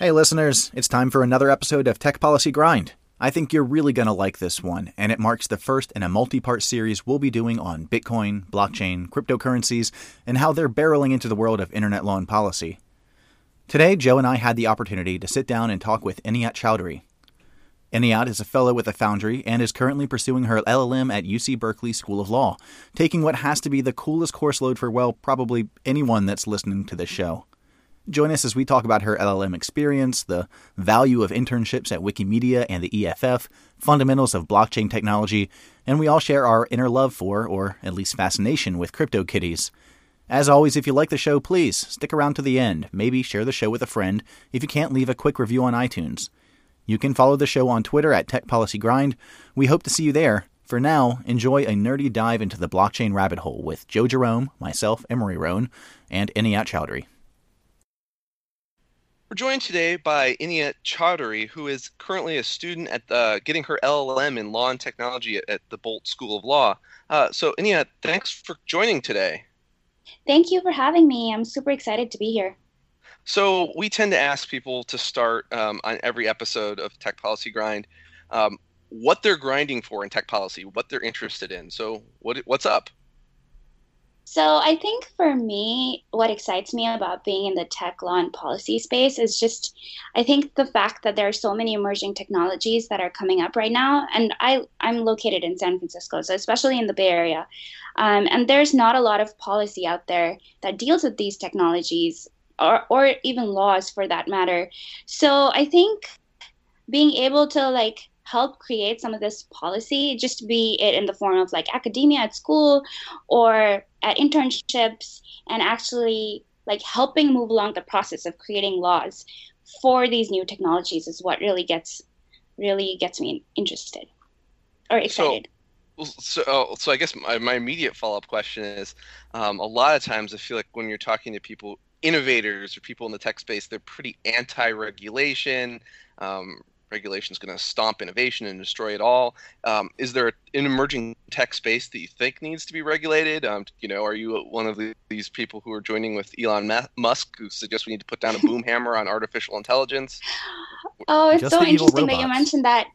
Hey listeners, it's time for another episode of Tech Policy Grind. I think you're really going to like this one, and it marks the first in a multi-part series we'll be doing on Bitcoin, blockchain, cryptocurrencies, and how they're barreling into the world of internet law and policy. Today, Joe and I had the opportunity to sit down and talk with Inayat Chowdhury. Inayat is a fellow with the Foundry and is currently pursuing her LLM at UC Berkeley School of Law, taking what has to be the coolest course load for, well, probably anyone that's listening to this show. Join us as we talk about her LLM experience, the value of internships at Wikimedia and the EFF, fundamentals of blockchain technology, and we all share our inner love for, or at least fascination with, CryptoKitties. As always, if you like the show, please stick around to the end. Maybe share the show with a friend. If you can't, leave a quick review on iTunes. You can follow the show on Twitter at TechPolicyGrind. We hope to see you there. For now, enjoy a nerdy dive into the blockchain rabbit hole with Joe Jerome, myself, Emery Rohn, and Inayat Chowdhury. We're joined today by Inayat Chowdhury, who is currently a student at getting her LLM in Law and Technology at the Bolt School of Law. So Inayat, thanks for joining today. Thank you for having me. I'm super excited to be here. So we tend to ask people to start on every episode of Tech Policy Grind what they're grinding for in tech policy, what they're interested in. So what's up? So I think for me, what excites me about being in the tech law and policy space is just, I think the fact that there are so many emerging technologies that are coming up right now. And I'm located in San Francisco, so especially in the Bay Area. And there's not a lot of policy out there that deals with these technologies or even laws for that matter. So I think being able to help create some of this policy, just be it in the form of academia at school or at internships, and actually helping move along the process of creating laws for these new technologies is what really gets me interested or excited. So I guess my immediate follow-up question is, a lot of times I feel like when you're talking to people, innovators or people in the tech space, they're pretty anti-regulation. Regulation is going to stomp innovation and destroy it all. Is there an emerging tech space that you think needs to be regulated? Are you one of these people who are joining with Elon Musk, who suggests we need to put down a boom hammer on artificial intelligence? Oh, it's so interesting that you mentioned that.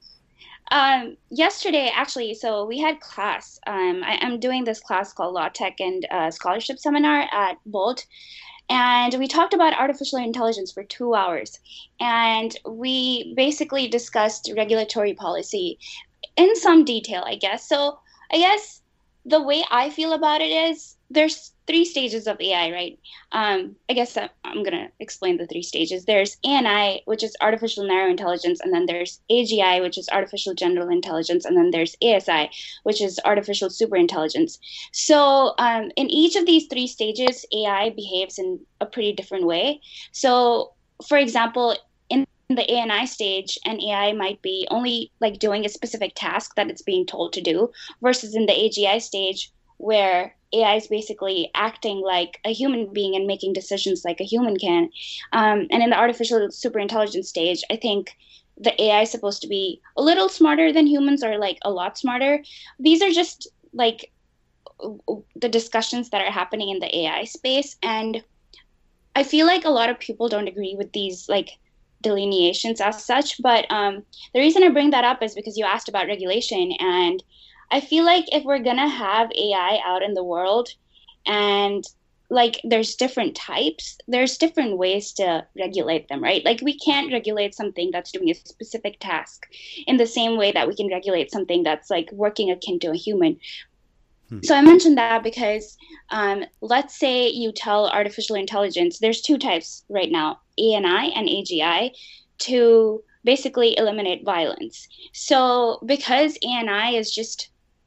Yesterday, actually, so we had class. I'm doing this class called Law Tech and Scholarship Seminar at Bolt. And we talked about artificial intelligence for 2 hours. And we basically discussed regulatory policy in some detail, I guess. So I guess the way I feel about it is there's 3 stages of AI, right? I guess I'm going to explain the 3 stages. There's ANI, which is artificial narrow intelligence, and then there's AGI, which is artificial general intelligence, and then there's ASI, which is artificial superintelligence. So in each of these 3 stages, AI behaves in a pretty different way. So, for example, in the ANI stage, an AI might be only doing a specific task that it's being told to do, versus in the AGI stage, where AI is basically acting like a human being and making decisions like a human can. And in the artificial superintelligence stage, I think the AI is supposed to be a little smarter than humans, or a lot smarter. These are just the discussions that are happening in the AI space. And I feel like a lot of people don't agree with these delineations as such. But the reason I bring that up is because you asked about regulation, and I feel like if we're going to have AI out in the world and there's different types, there's different ways to regulate them, right? We can't regulate something that's doing a specific task in the same way that we can regulate something that's working akin to a human. So I mentioned that because let's say you tell artificial intelligence, there's 2 types right now, ANI and AGI, to basically eliminate violence. So because ANI is just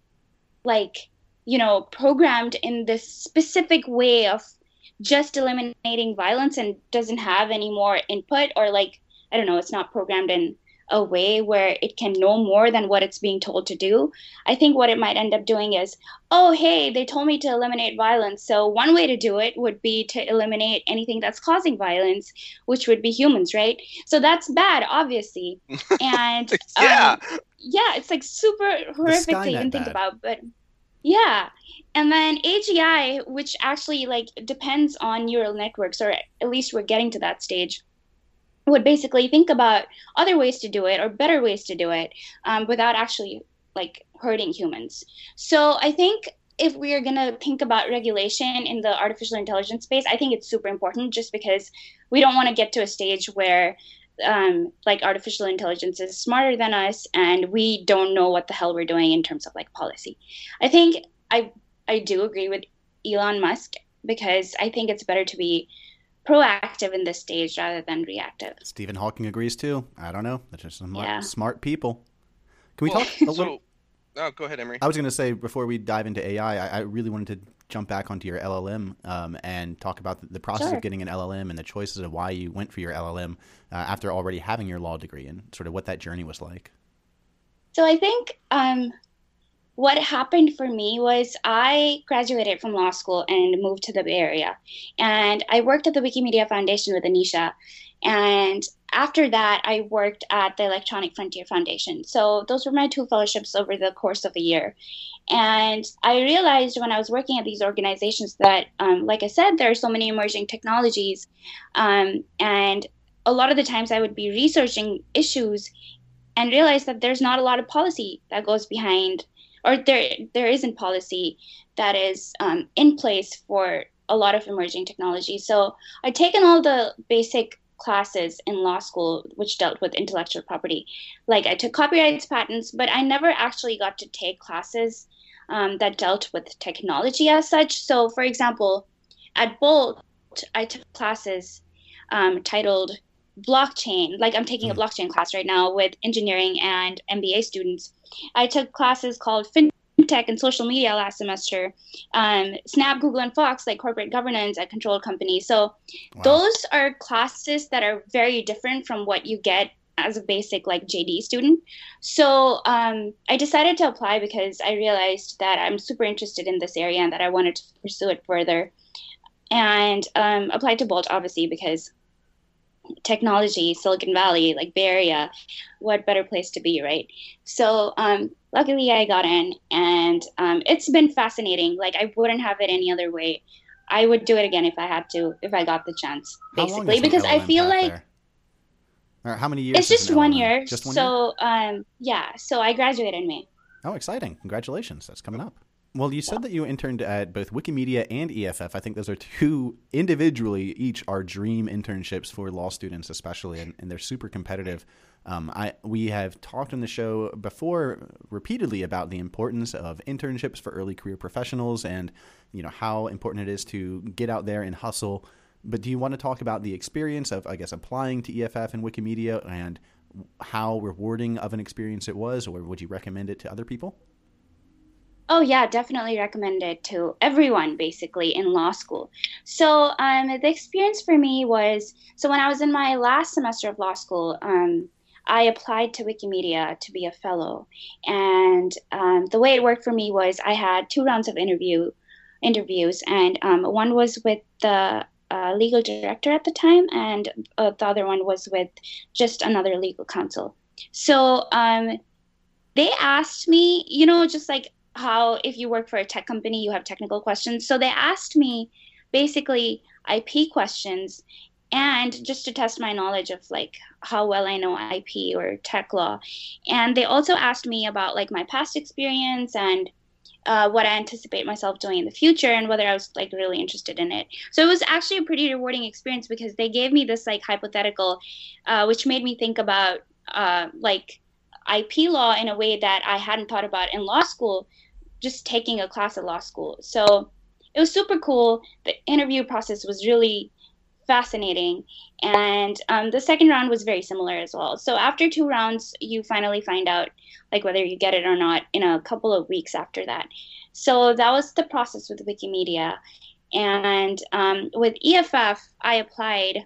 programmed in this specific way of just eliminating violence and doesn't have any more input, or I don't know, it's not programmed in a way where it can know more than what it's being told to do. I think what it might end up doing is, oh, hey, they told me to eliminate violence. So one way to do it would be to eliminate anything that's causing violence, which would be humans, right? So that's bad, obviously. And it's super horrific to even think about, but yeah. And then AGI, which actually depends on neural networks, or at least we're getting to that stage. would basically think about other ways to do it or better ways to do it without actually like hurting humans. So I think if we are going to think about regulation in the artificial intelligence space, I think it's super important just because we don't want to get to a stage where like artificial intelligence is smarter than us and we don't know what the hell we're doing in terms of like policy. I think I do agree with Elon Musk because I think it's better to be proactive in this stage rather than reactive. Stephen Hawking agrees too. I don't know. That's just some smart people. Can we talk a little? No, go ahead, Emery. I was going to say, before we dive into AI, I really wanted to jump back onto your LLM and talk about the process of getting an LLM and the choices of why you went for your LLM after already having your law degree and sort of what that journey was like. So I think what happened for me was I graduated from law school and moved to the Bay Area. And I worked at the Wikimedia Foundation with Anisha. And after that, I worked at the Electronic Frontier Foundation. So those were my 2 fellowships over the course of a year. And I realized when I was working at these organizations that, like I said, there are so many emerging technologies. And a lot of the times I would be researching issues and realize that there's not a lot of policy that goes behind, or there isn't policy that is in place for a lot of emerging technology. So I'd taken all the basic classes in law school which dealt with intellectual property. Like I took copyrights, patents, but I never actually got to take classes that dealt with technology as such. So for example, at Bolt, I took classes titled blockchain. Like I'm taking a blockchain class right now with engineering and MBA students. I took classes called FinTech and social media last semester. Snap, Google, and Fox, like corporate governance at controlled companies. So those are classes that are very different from what you get as a basic like JD student. So I decided to apply because I realized that I'm super interested in this area and that I wanted to pursue it further. And applied to Bolt, obviously, because technology, Silicon Valley, like Bay Area, what better place to be, right? So luckily I got in, and it's been fascinating. Like I wouldn't have it any other way. I would do it again if I had to, if I got the chance, basically, because I feel like or how many years? It's just 1 year. Just 1 year? So I graduated in May. Oh, exciting. Congratulations. That's coming up. Well, you said that you interned at both Wikimedia and EFF. I think those are 2 individually, each are dream internships for law students, especially, and they're super competitive. We have talked on the show before repeatedly about the importance of internships for early career professionals and, how important it is to get out there and hustle. But do you want to talk about the experience of, I guess, applying to EFF and Wikimedia and how rewarding of an experience it was, or would you recommend it to other people? Oh, yeah, definitely recommend it to everyone, basically, in law school. So the experience for me was, so when I was in my last semester of law school, I applied to Wikimedia to be a fellow. And the way it worked for me was I had 2 rounds of interviews, and one was with the legal director at the time, and the other one was with just another legal counsel. So they asked me, just like how if you work for a tech company, you have technical questions. So they asked me basically IP questions, and just to test my knowledge of like how well I know IP or tech law. And they also asked me about like my past experience and what I anticipate myself doing in the future and whether I was like really interested in it. So it was actually a pretty rewarding experience because they gave me this like hypothetical, which made me think about like IP law in a way that I hadn't thought about in law school, just taking a class at law school. So it was super cool. The interview process was really fascinating. And the second round was very similar as well. So after 2 rounds, you finally find out like whether you get it or not in a couple of weeks after that. So that was the process with Wikimedia. And with EFF, I applied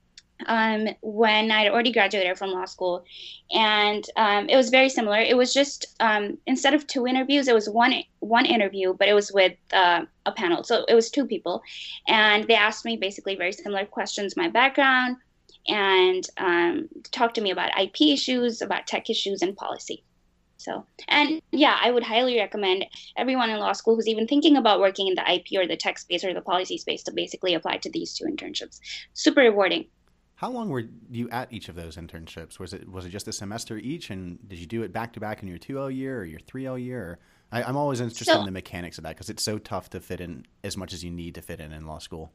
when I'd already graduated from law school. And it was very similar. It was just instead of 2 interviews, it was one interview, but it was with a panel. So it was 2 people. And they asked me basically very similar questions, my background, and talked to me about IP issues, about tech issues, and policy. So, and yeah, I would highly recommend everyone in law school who's even thinking about working in the IP or the tech space or the policy space to basically apply to these 2 internships. Super rewarding. How long were you at each of those internships? Was it just a semester each, and did you do it back to back in your 2L year or your 3L year? Or, I'm always interested in the mechanics of that because it's so tough to fit in as much as you need to fit in law school.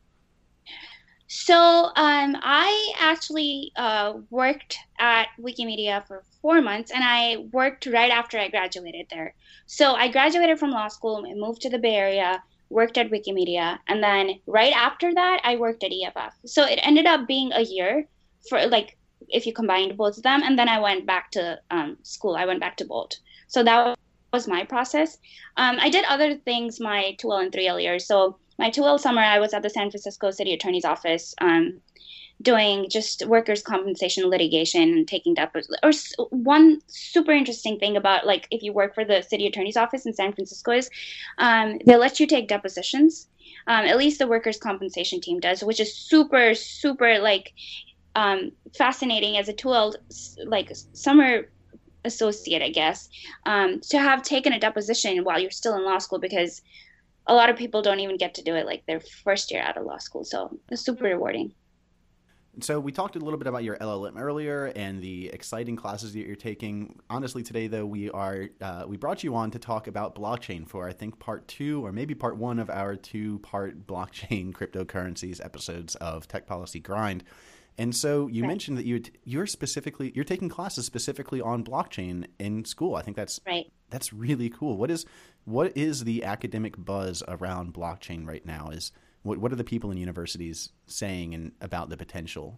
So I actually worked at Wikimedia for 4 months, and I worked right after I graduated there. So I graduated from law school and moved to the Bay Area, worked at Wikimedia, and then right after that, I worked at EFF. So it ended up being a year for like if you combined both of them, and then I went back to school. I went back to Bolt. So that was my process. I did other things my 2L and 3L years. So my 2L summer, I was at the San Francisco City Attorney's Office doing just workers' compensation litigation and taking depositions. Or one super interesting thing about like if you work for the City Attorney's Office in San Francisco is they let you take depositions. At least the workers' compensation team does, which is super, super like fascinating as a 2L like summer associate, I guess, to have taken a deposition while you're still in law school, because a lot of people don't even get to do it like their first year out of law school. So it's super rewarding. So we talked a little bit about your LLM earlier and the exciting classes that you're taking. Honestly, today, though, we brought you on to talk about blockchain for, I think, part 2 or maybe part 1 of our 2-part blockchain cryptocurrencies episodes of Tech Policy Grind. And so you mentioned that you're taking classes specifically on blockchain in school. I think that's That's really cool. What is the academic buzz around blockchain right now? What are the people in universities saying and about the potential?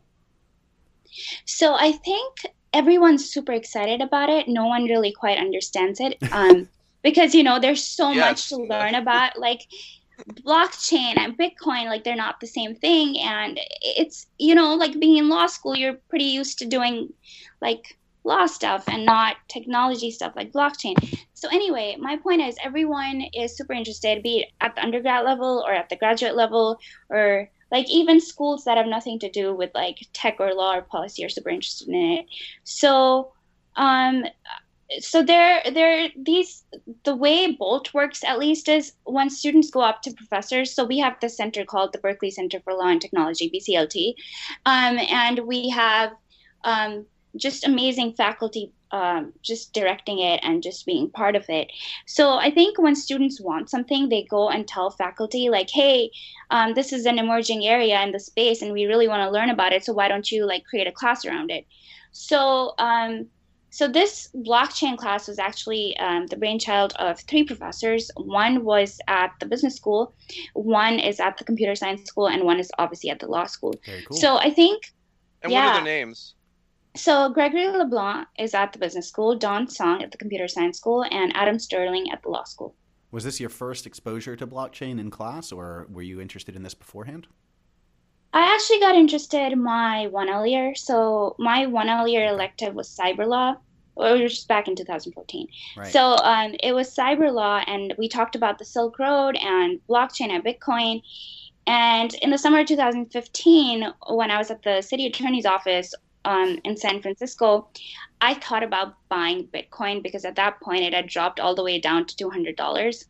So I think everyone's super excited about it. No one really quite understands it because there's so much to learn about. Like blockchain and Bitcoin, like they're not the same thing. And it's, like being in law school, you're pretty used to doing like law stuff and not technology stuff like blockchain. So anyway, my point is everyone is super interested, be it at the undergrad level or at the graduate level, or like even schools that have nothing to do with like tech or law or policy are super interested in it. So the way Bolt works, at least, is when students go up to professors. So we have this center called the Berkeley Center for Law and Technology, BCLT, and we have just amazing faculty just directing it and just being part of it. So I think when students want something, they go and tell faculty like, hey, this is an emerging area in the space and we really want to learn about it. So why don't you like create a class around it? So so this blockchain class was actually the brainchild of 3 professors. One was at the business school, one is at the computer science school, and one is obviously at the law school. Very cool. So I think, and what are their names? So Gregory LeBlanc is at the business school, Don Song at the computer science school, and Adam Sterling at the law school. Was this your first exposure to blockchain in class, or were you interested in this beforehand? I actually got interested my 1L year. So my 1L year elective was cyber law, which was back in 2014. Right. So it was cyber law, and we talked about the Silk Road and blockchain and Bitcoin. And in the summer of 2015, when I was at the city attorney's office in San Francisco, I thought about buying Bitcoin because at that point it had dropped all the way down to $200.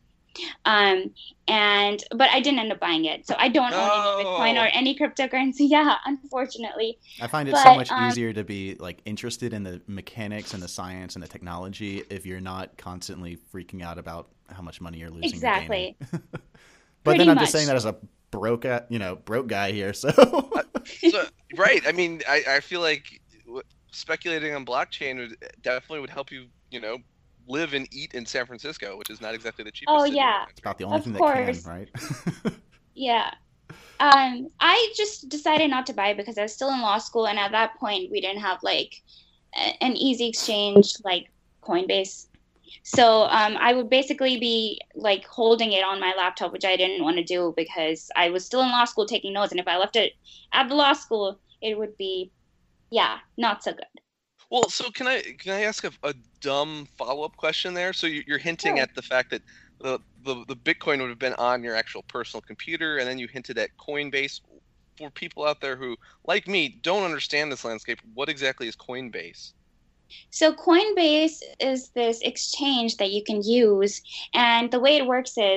But I didn't end up buying it. So I don't own any Bitcoin or any cryptocurrency. Yeah, unfortunately. I find it so much easier to be like interested in the mechanics and the science and the technology if you're not constantly freaking out about how much money you're losing. Exactly. But then I'm just saying that as a broke guy here. So right. I mean, I feel like speculating on blockchain definitely would help you, live and eat in San Francisco, which is not exactly the cheapest. Oh, yeah. It's about the only thing that can, right? Yeah. I just decided not to buy it because I was still in law school, and at that point we didn't have like an easy exchange like Coinbase. So I would basically be like holding it on my laptop, which I didn't want to do because I was still in law school taking notes, and if I left it at the law school, it would be, not so good. Well, so can I ask a dumb follow-up question there? So you're hinting at the fact that the Bitcoin would have been on your actual personal computer, and then you hinted at Coinbase. For people out there who, like me, don't understand this landscape, what exactly is Coinbase? So Coinbase is this exchange that you can use, and the way it works is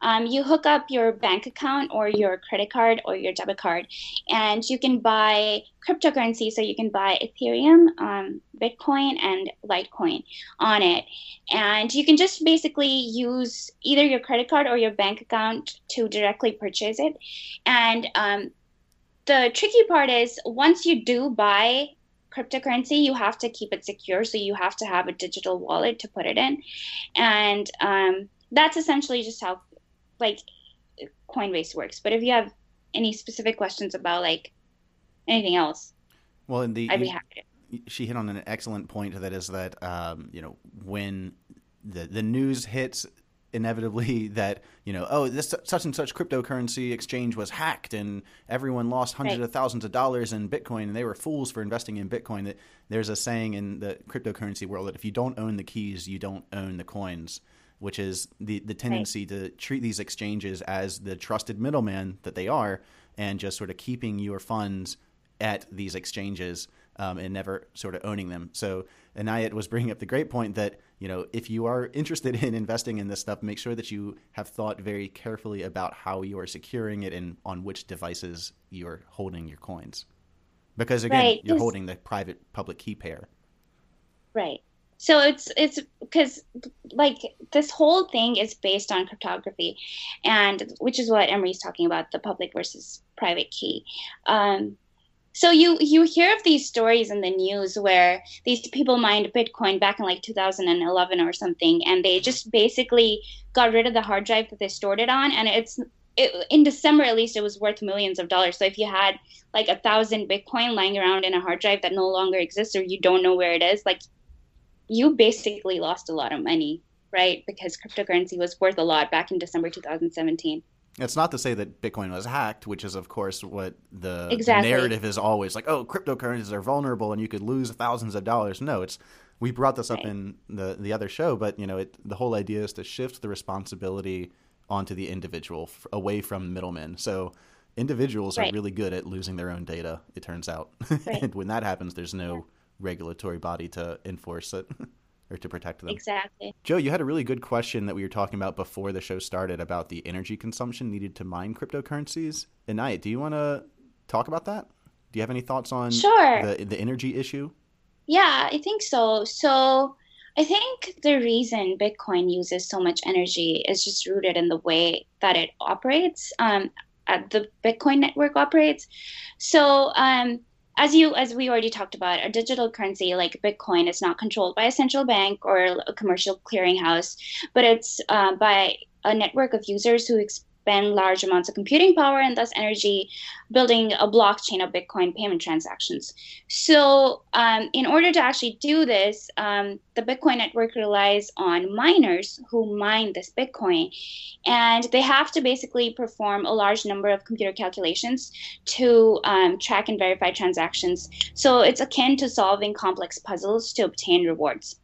You hook up your bank account or your credit card or your debit card, and you can buy cryptocurrency. So you can buy Ethereum, Bitcoin, and Litecoin on it. And you can just basically use either your credit card or your bank account to directly purchase it. And the tricky part is once you do buy cryptocurrency, you have to keep it secure. So you have to have a digital wallet to put it in. And that's essentially just how like Coinbase works. But if you have any specific questions about like anything else, well, I'd be happy to. She hit on an excellent point that is that, when the news hits inevitably that, this such and such cryptocurrency exchange was hacked and everyone lost hundreds of thousands of dollars in Bitcoin and they were fools for investing in Bitcoin. That there's a saying in the cryptocurrency world that if you don't own the keys, you don't own the coins, which is the tendency to treat these exchanges as the trusted middleman that they are and just sort of keeping your funds at these exchanges and never sort of owning them. So Inayat was bringing up the great point that, if you are interested in investing in this stuff, make sure that you have thought very carefully about how you are securing it and on which devices you're holding your coins. Because again, you're holding the private public key pair. Right. So it's because like this whole thing is based on cryptography, and which is what Emery's talking about, the public versus private key. So you hear of these stories in the news where these people mined Bitcoin back in like 2011 or something, and they just basically got rid of the hard drive that they stored it on, and in December at least it was worth millions of dollars. So if you had like 1,000 Bitcoin lying around in a hard drive that no longer exists or you don't know where it is, like you basically lost a lot of money, right? Because cryptocurrency was worth a lot back in December 2017. It's not to say that Bitcoin was hacked, which is, of course, what the narrative is always like, oh, cryptocurrencies are vulnerable and you could lose thousands of dollars. No, we brought this up in the other show, but the whole idea is to shift the responsibility onto the individual away from middlemen. So individuals are really good at losing their own data, it turns out. And when that happens, there's no regulatory body to enforce it. Or to protect them. Exactly. Joe, you had a really good question that we were talking about before the show started about the energy consumption needed to mine cryptocurrencies. Inayat, do you want to talk about that? Do you have any thoughts on the energy issue? Yeah, I think so. So I think the reason Bitcoin uses so much energy is just rooted in the way that it operates, the Bitcoin network operates. So as we already talked about, a digital currency like Bitcoin is not controlled by a central bank or a commercial clearinghouse, but it's by a network of users who expend large amounts of computing power and thus energy, building a blockchain of Bitcoin payment transactions. So in order to actually do this, the Bitcoin network relies on miners who mine this Bitcoin. And they have to basically perform a large number of computer calculations to track and verify transactions. So it's akin to solving complex puzzles to obtain rewards.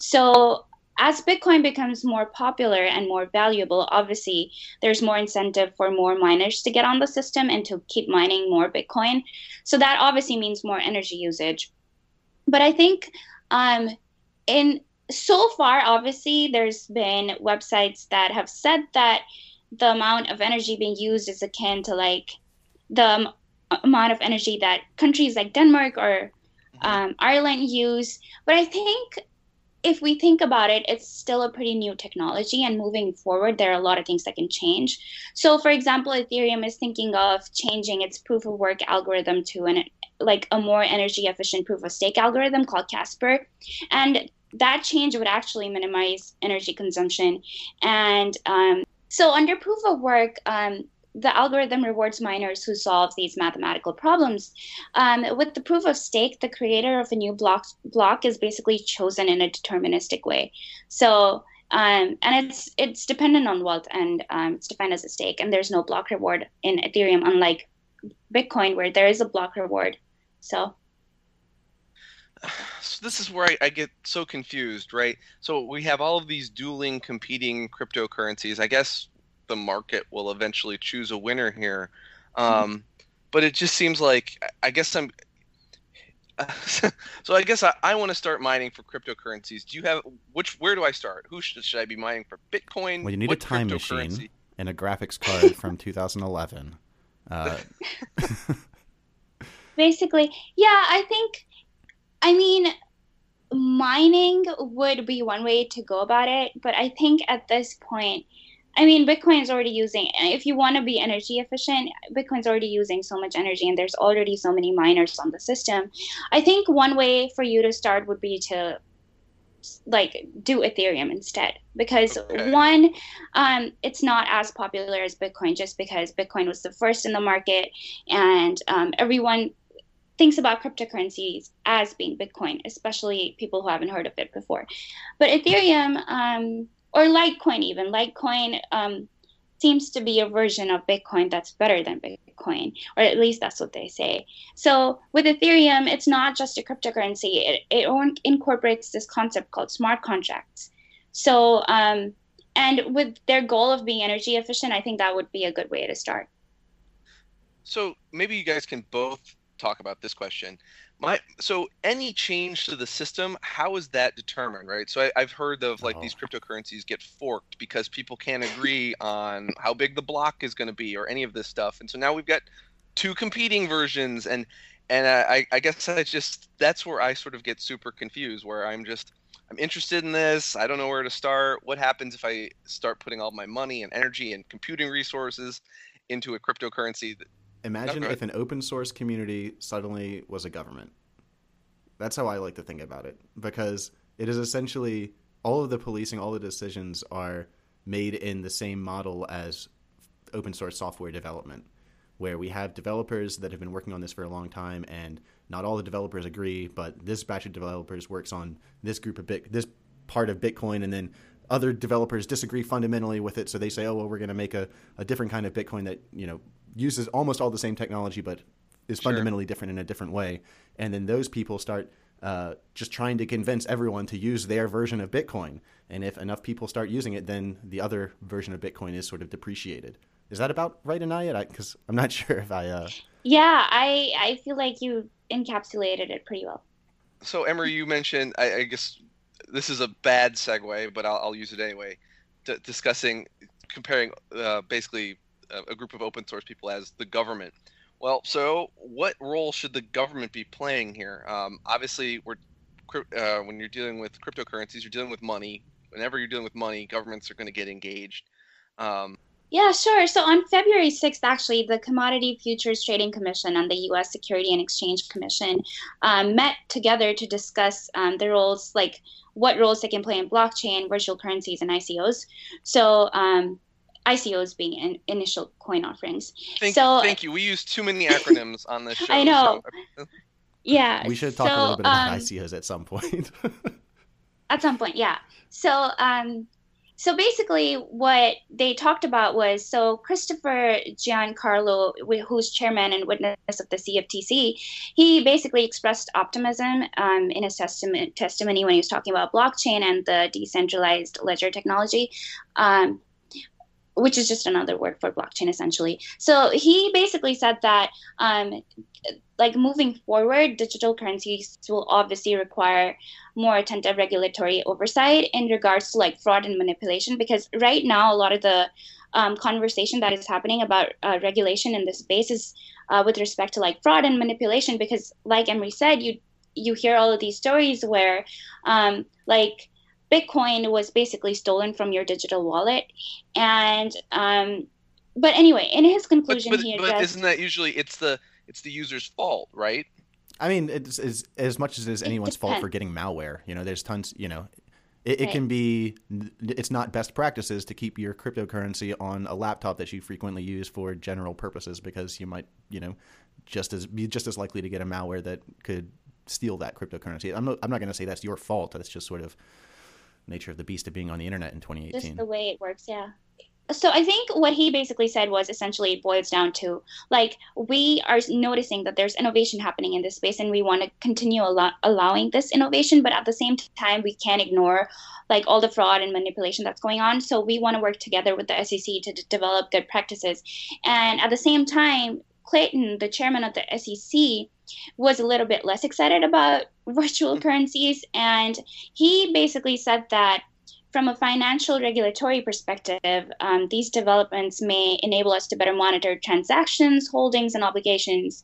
So as Bitcoin becomes more popular and more valuable, obviously there's more incentive for more miners to get on the system and to keep mining more Bitcoin. So that obviously means more energy usage. But I think so far, obviously, there's been websites that have said that the amount of energy being used is akin to like the amount of energy that countries like Denmark or Ireland use. But I think if we think about it, it's still a pretty new technology, and moving forward, there are a lot of things that can change. So, for example, Ethereum is thinking of changing its proof of work algorithm to a more energy efficient proof of stake algorithm called Casper, and that change would actually minimize energy consumption. And so under proof of work, the algorithm rewards miners who solve these mathematical problems. With the proof of stake, the creator of a new block is basically chosen in a deterministic way. So, and it's dependent on wealth, and it's defined as a stake, and there's no block reward in Ethereum, unlike Bitcoin, where there is a block reward. So this is where I get so confused, right? So we have all of these dueling, competing cryptocurrencies. I guess the market will eventually choose a winner here. But it just seems like, I guess I'm so I guess I want to start mining for cryptocurrencies. Do you have where do I start? Should I be mining for Bitcoin? Well, you need a time machine. and a graphics card from 2011. Basically, yeah, I mean, mining would be one way to go about it, but I think at this point, I mean, Bitcoin is already using, if you want to be energy efficient, Bitcoin's already using so much energy and there's already so many miners on the system. I think one way for you to start would be to like do Ethereum instead, because one, it's not as popular as Bitcoin just because Bitcoin was the first in the market, and everyone thinks about cryptocurrencies as being Bitcoin, especially people who haven't heard of it before. But Ethereum, or Litecoin even. Litecoin seems to be a version of Bitcoin that's better than Bitcoin, or at least that's what they say. So with Ethereum, it's not just a cryptocurrency. It incorporates this concept called smart contracts. So, and with their goal of being energy efficient, I think that would be a good way to start. So maybe you guys can both talk about this question. So any change to the system, how is that determined, right? So I've heard of like these cryptocurrencies get forked because people can't agree on how big the block is going to be or any of this stuff. And so now we've got two competing versions, and I guess that's where I sort of get super confused, where I'm interested in this. I don't know where to start. What happens if I start putting all my money and energy and computing resources into a cryptocurrency? Imagine if an open source community suddenly was a government. That's how I like to think about it, because it is essentially all of the policing, all the decisions are made in the same model as open source software development, where we have developers that have been working on this for a long time, and not all the developers agree, but this batch of developers works on this this part of Bitcoin, and then other developers disagree fundamentally with it, so they say, oh, well, we're going to make a different kind of Bitcoin that, uses almost all the same technology, but is fundamentally different in a different way. And then those people start just trying to convince everyone to use their version of Bitcoin. And if enough people start using it, then the other version of Bitcoin is sort of depreciated. Is that about right, Inayat? Because I'm not sure if I... Yeah, I feel like you encapsulated it pretty well. So, Emery, you mentioned, I guess this is a bad segue, but I'll use it anyway, comparing basically a group of open source people as the government. Well, so what role should the government be playing here? Obviously, when you're dealing with cryptocurrencies, you're dealing with money. Whenever you're dealing with money, governments are going to get engaged. Yeah, sure. So on February 6th, actually, the Commodity Futures Trading Commission and the U.S. Security and Exchange Commission met together to discuss the roles, like what roles they can play in blockchain, virtual currencies, and ICOs. So ICOs being initial coin offerings. Thank you. We use too many acronyms on this show. I know. Yeah. We should talk a little bit about ICOs at some point. At some point, yeah. So basically what they talked about was, so Christopher Giancarlo, who's chairman and witness of the CFTC, he basically expressed optimism in his testimony when he was talking about blockchain and the decentralized ledger technology, which is just another word for blockchain, essentially. So he basically said that, like moving forward, digital currencies will obviously require more attentive regulatory oversight in regards to like fraud and manipulation, because right now a lot of the conversation that is happening about regulation in this space is with respect to like fraud and manipulation, because like Emery said, you hear all of these stories where like Bitcoin was basically stolen from your digital wallet. And but anyway, in his conclusion, he addressed... But isn't that usually it's the user's fault, right? I mean, it's as much as it is anyone's fault for getting malware. There's tons, it can be, it's not best practices to keep your cryptocurrency on a laptop that you frequently use for general purposes, because you might, be just as likely to get a malware that could steal that cryptocurrency. I'm not going to say that's your fault. That's just sort of nature of the beast of being on the internet in 2018. Just the way it works, yeah. So I think what he basically said was essentially it boils down to, like, we are noticing that there's innovation happening in this space and we want to continue allowing this innovation, but at the same time, we can't ignore like all the fraud and manipulation that's going on. So we want to work together with the SEC to develop good practices. And at the same time, Clayton, the chairman of the SEC, was a little bit less excited about virtual currencies. And he basically said that from a financial regulatory perspective, these developments may enable us to better monitor transactions, holdings, and obligations.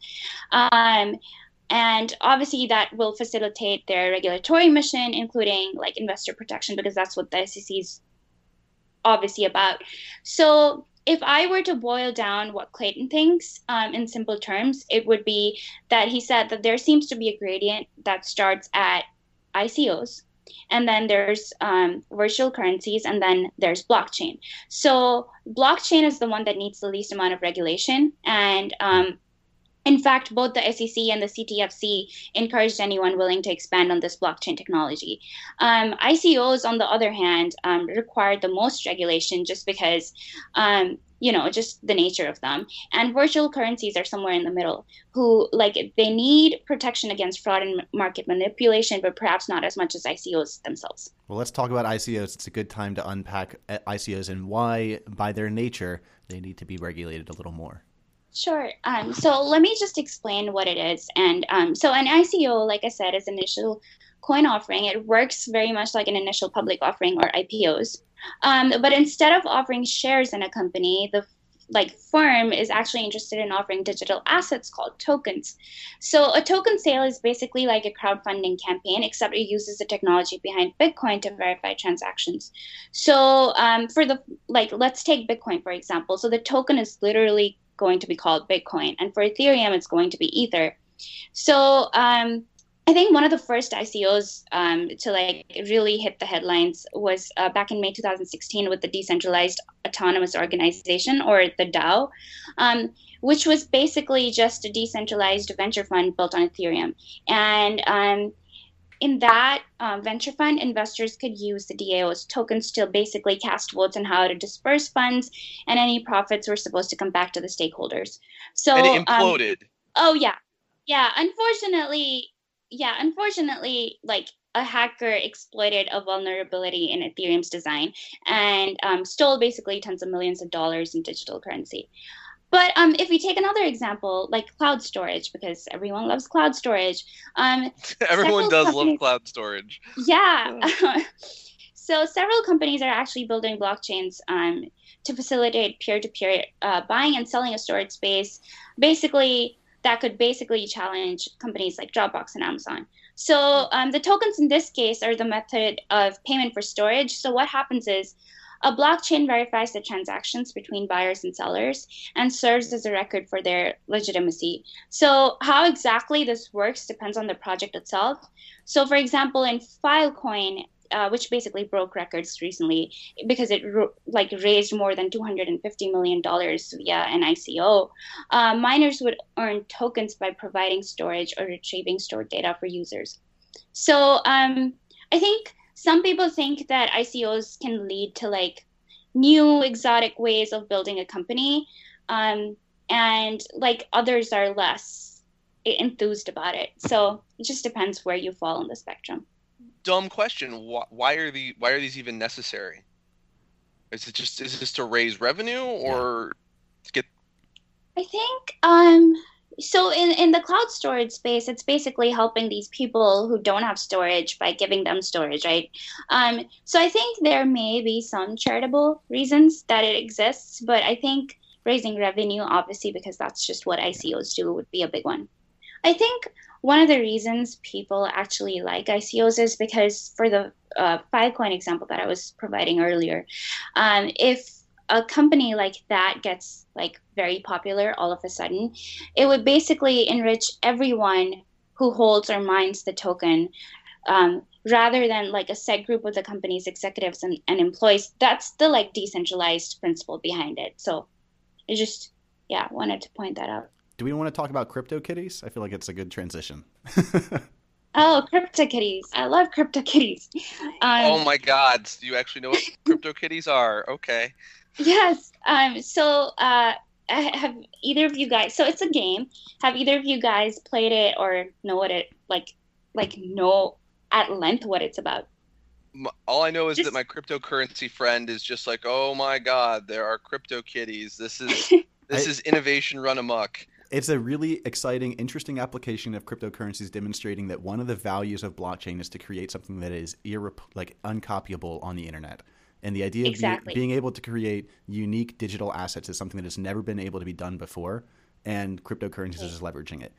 And obviously that will facilitate their regulatory mission, including like investor protection, because that's what the SEC is obviously about. So if I were to boil down what Clayton thinks in simple terms, it would be that he said that there seems to be a gradient that starts at ICOs, and then there's virtual currencies, and then there's blockchain. So blockchain is the one that needs the least amount of regulation. And in fact, both the SEC and the CTFC encouraged anyone willing to expand on this blockchain technology. ICOs, on the other hand, require the most regulation just because, just the nature of them. And virtual currencies are somewhere in the middle, who they need protection against fraud and market manipulation, but perhaps not as much as ICOs themselves. Well, let's talk about ICOs. It's a good time to unpack ICOs and why, by their nature, they need to be regulated a little more. Sure. So let me just explain what it is. And so an ICO, like I said, is initial coin offering. It works very much like an initial public offering or IPOs. But instead of offering shares in a company, the firm is actually interested in offering digital assets called tokens. So a token sale is basically like a crowdfunding campaign, except it uses the technology behind Bitcoin to verify transactions. So let's take Bitcoin, for example. So the token is literally going to be called Bitcoin, and for Ethereum it's going to be Ether. So I think one of the first ICOs to really hit the headlines was back in May 2016 with the Decentralized Autonomous Organization, or the DAO, which was basically just a decentralized venture fund built on Ethereum. And in that venture fund, investors could use the DAO's tokens to basically cast votes on how to disperse funds, and any profits were supposed to come back to the stakeholders. So, and it imploded. Unfortunately, a hacker exploited a vulnerability in Ethereum's design and stole basically tens of millions of dollars in digital currency. But if we take another example, like cloud storage, because everyone loves cloud storage. Everyone does love cloud storage. Yeah. So several companies are actually building blockchains to facilitate peer-to-peer buying and selling of storage space. Basically, that could challenge companies like Dropbox and Amazon. So the tokens in this case are the method of payment for storage. So what happens is, a blockchain verifies the transactions between buyers and sellers and serves as a record for their legitimacy. So how exactly this works depends on the project itself. So for example, in Filecoin, which basically broke records recently because it raised more than $250 million via an ICO, miners would earn tokens by providing storage or retrieving stored data for users. So I think some people think that ICOs can lead to new exotic ways of building a company, and others are less enthused about it. So it just depends where you fall on the spectrum. Dumb question. Why are these even necessary? Is this to raise revenue or to get? I think so in the cloud storage space, it's basically helping these people who don't have storage by giving them storage, right? So I think there may be some charitable reasons that it exists, but I think raising revenue, obviously, because that's just what ICOs do, would be a big one. I think one of the reasons people actually like ICOs is because, for the Filecoin example that I was providing earlier, if a company like that gets very popular all of a sudden, it would basically enrich everyone who holds or mines the token, rather than a set group of the company's executives and employees. That's the decentralized principle behind it. So I just wanted to point that out. Do we want to talk about CryptoKitties? I feel like it's a good transition. Oh, CryptoKitties. I love CryptoKitties. Oh my God. Do you actually know what CryptoKitties are? Okay. Yes. So have either of you guys, so it's a game. Have either of you guys played it or know what it, know at length what it's about? All I know is that my cryptocurrency friend is just like, oh my God, there are CryptoKitties. This is innovation run amok. It's a really exciting, interesting application of cryptocurrencies, demonstrating that one of the values of blockchain is to create something that is uncopyable on the internet. And the idea of being able to create unique digital assets is something that has never been able to be done before, and cryptocurrencies is leveraging it.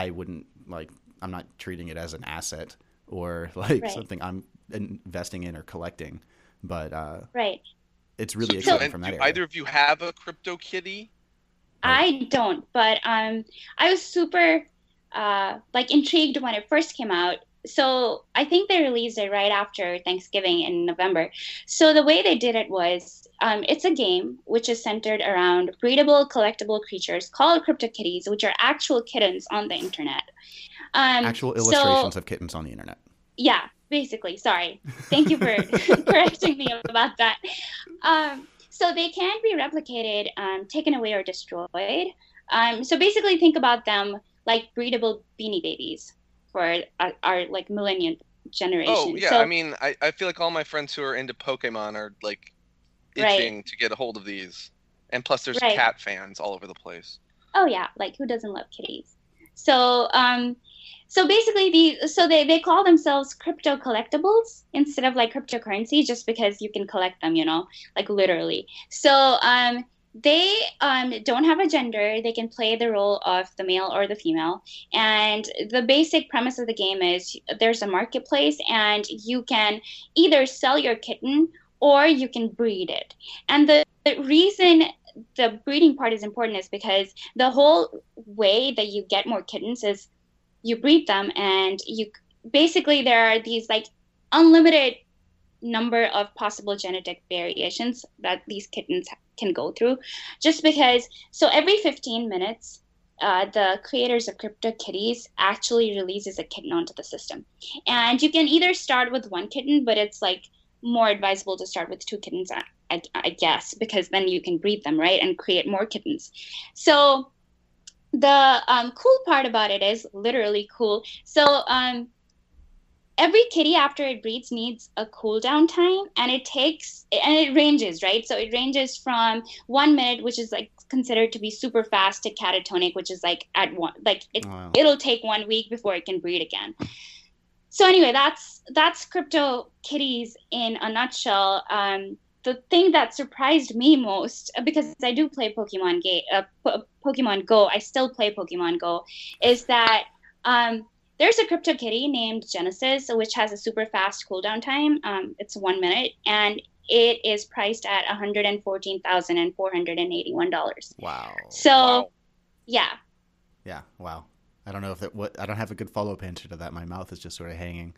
I'm not treating it as an asset or something I'm investing in or collecting, but it's really exciting from that area. Either of you have a CryptoKitty? I don't, but I was super intrigued when it first came out. So I think they released it right after Thanksgiving in November. So the way they did it was, it's a game which is centered around breedable, collectible creatures called CryptoKitties, which are actual kittens on the internet. Actual illustrations of kittens on the internet. Yeah, basically. Sorry. Thank you for correcting me about that. So they can be replicated, taken away, or destroyed. So basically think about them like breedable Beanie Babies for our millennium generation. Oh, yeah. So, I feel like all my friends who are into Pokemon are itching to get a hold of these. And plus there's cat fans all over the place. Oh, yeah. Who doesn't love kitties? So so basically they call themselves crypto collectibles instead of cryptocurrency, just because you can collect them, literally. So they don't have a gender. They can play the role of the male or the female. And the basic premise of the game is there's a marketplace, and you can either sell your kitten or you can breed it. And the reason the breeding part is important is because the whole way that you get more kittens is you breed them, and there are these unlimited number of possible genetic variations that these kittens can go through, just because. So every 15 minutes, the creators of CryptoKitties actually releases a kitten onto the system. And you can either start with one kitten, but it's more advisable to start with two kittens, I guess, because then you can breed them, right, and create more kittens. So the cool part about it is literally cool. So every kitty after it breeds needs a cooldown time, and it ranges, right? So it ranges from 1 minute, which is considered to be super fast, to catatonic, which is it'll take 1 week before it can breed again. So anyway, that's CryptoKitties in a nutshell. The thing that surprised me most, because I do play Pokemon Go, I still play Pokemon Go, is that there's a CryptoKitty named Genesis, which has a super fast cooldown time. It's 1 minute, and it is priced at $114,481. Wow. So, yeah. Yeah. Wow. I don't know if I don't have a good follow-up answer to that. My mouth is just sort of hanging.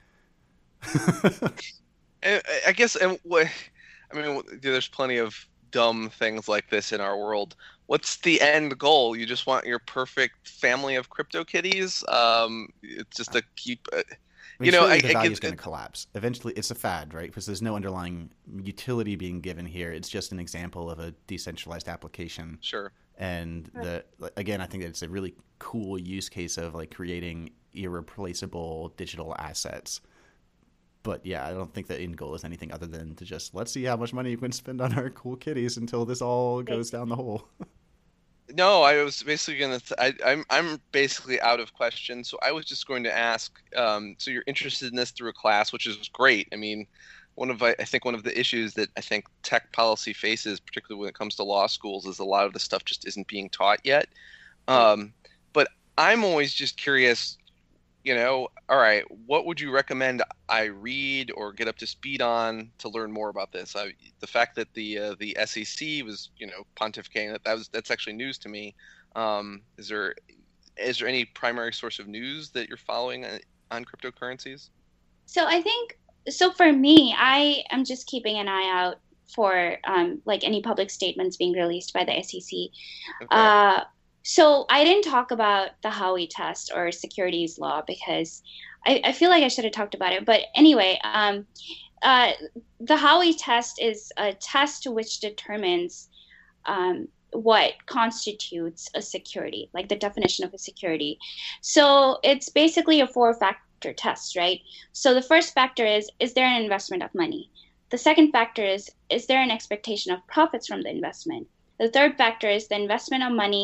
I guess, there's plenty of dumb things like this in our world. What's the end goal? You just want your perfect family of CryptoKitties? It's just to keep. The value is going to collapse. Eventually, it's a fad, right? Because there's no underlying utility being given here. It's just an example of a decentralized application. Sure. And again, I think that it's a really cool use case of creating irreplaceable digital assets. But yeah, I don't think the end goal is anything other than to just let's see how much money you can spend on our cool kitties until this all goes down the hole. No, I was basically going to. I'm basically out of questions, so I was just going to ask. So you're interested in this through a class, which is great. I think one of the issues that I think tech policy faces, particularly when it comes to law schools, is a lot of the stuff just isn't being taught yet. But I'm always just curious. All right, what would you recommend I read or get up to speed on to learn more about this? The fact that the SEC was, pontificating that's actually news to me. Is there any primary source of news that you're following on cryptocurrencies? So for me, I am just keeping an eye out for any public statements being released by the SEC. Okay. So I didn't talk about the Howey test or securities law because I feel like I should have talked about it. But anyway, the Howey test is a test which determines what constitutes a security, like the definition of a security. So it's basically a 4-factor test, right? So the first factor is there an investment of money? The second factor is there an expectation of profits from the investment? The third factor is the investment of money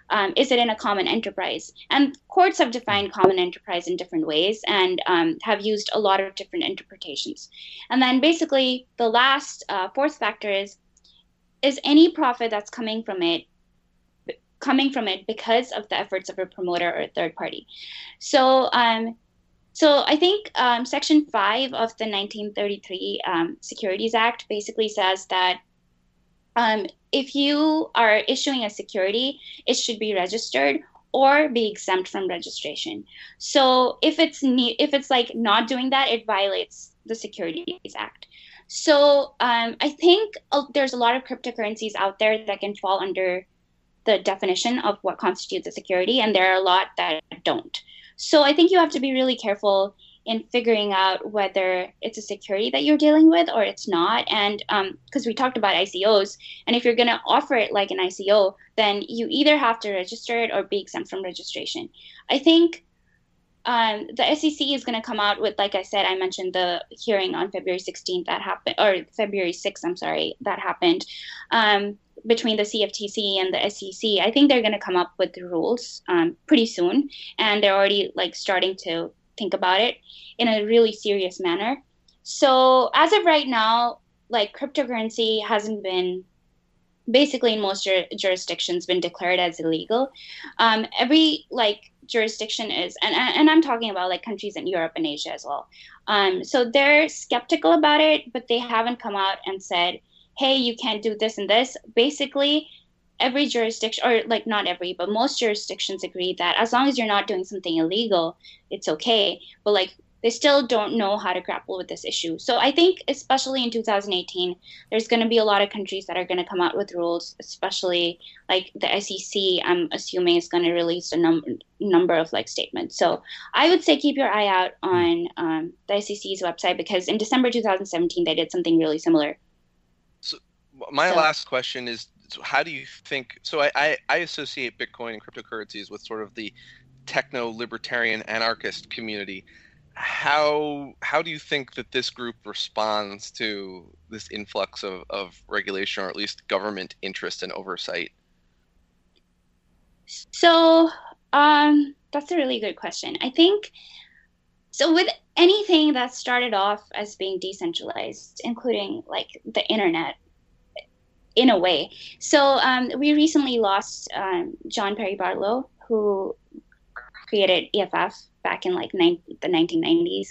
is it in a common enterprise? And courts have defined common enterprise in different ways and have used a lot of different interpretations. And then basically the last fourth factor is any profit that's coming from it because of the efforts of a promoter or a third party. So I think Section 5 of the 1933 Securities Act basically says that if you are issuing a security, it should be registered or be exempt from registration. So if it's like not doing that, it violates the Securities Act. So I think there's a lot of cryptocurrencies out there that can fall under the definition of what constitutes a security, and there are a lot that don't. So I think you have to be really careful in figuring out whether it's a security that you're dealing with or it's not. And because we talked about ICOs, and if you're going to offer it like an ICO, then you either have to register it or be exempt from registration. I think the SEC is going to come out with, like I said, I mentioned the hearing on February 16th that happened, or February 6th, I'm sorry, that happened between the CFTC and the SEC. I think they're going to come up with the rules pretty soon, and they're already like starting to think about it in a really serious manner. So as of right now, like cryptocurrency hasn't been, basically in most jurisdictions, been declared as illegal. Every like jurisdiction is, and I'm talking about like countries in Europe and Asia as well. So they're skeptical about it, but they haven't come out and said, hey, you can't do this and this. Basically, every jurisdiction, or like not every, but most jurisdictions agree that as long as you're not doing something illegal, it's okay. But like they still don't know how to grapple with this issue. So I think especially in 2018, there's going to be a lot of countries that are going to come out with rules, especially like the SEC, I'm assuming is going to release a number of like statements. So I would say keep your eye out on the SEC's website, because in December 2017, they did something really similar. So my last question is, so how do you think, so I associate Bitcoin and cryptocurrencies with sort of the techno-libertarian anarchist community. How do you think that this group responds to this influx of regulation, or at least government interest and oversight? So that's a really good question. I think, so with anything that started off as being decentralized, including like the internet, in a way. So we recently lost John Perry Barlow, who created EFF back in like the 1990s.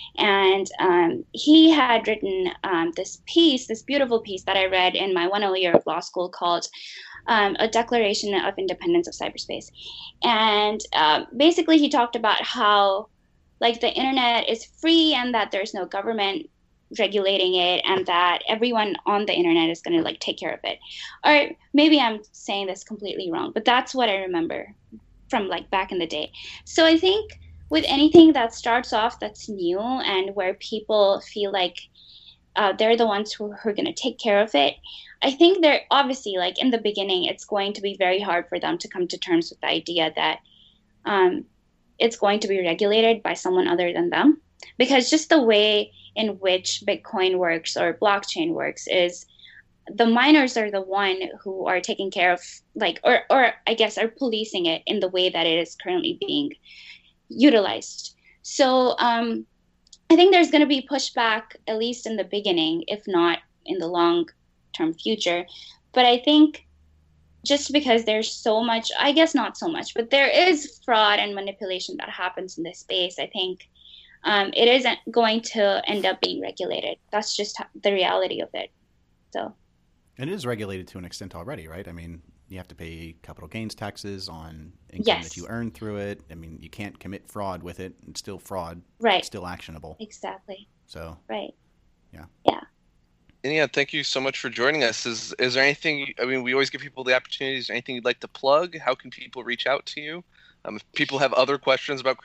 And he had written this beautiful piece that I read in my 1L year of law school called A Declaration of Independence of Cyberspace. And basically he talked about how like the internet is free and that there's no government regulating it, and that everyone on the internet is going to like take care of it. Or maybe I'm saying this completely wrong, but that's what I remember from like back in the day. So I think with anything that starts off that's new and where people feel like they're the ones who are going to take care of it, I think they're obviously like in the beginning, it's going to be very hard for them to come to terms with the idea that it's going to be regulated by someone other than them. Because just the way in which Bitcoin works or blockchain works is the miners are the one who are taking care of like, or I guess are policing it in the way that it is currently being utilized. So I think there's going to be pushback, at least in the beginning, if not in the long-term future. But I think just because there's so much, I guess not so much, but there is fraud and manipulation that happens in this space, I think it isn't going to end up being regulated. That's just the reality of it. So, and it is regulated to an extent already, right? I mean, you have to pay capital gains taxes on income that you earn through it. I mean, you can't commit fraud with it. It's still fraud. Right. It's still actionable. Exactly. So. Right. Yeah. Yeah. And yeah, thank you so much for joining us. Is there anything, I mean, we always give people the opportunity. Is there anything you'd like to plug? How can people reach out to you? If people have other questions about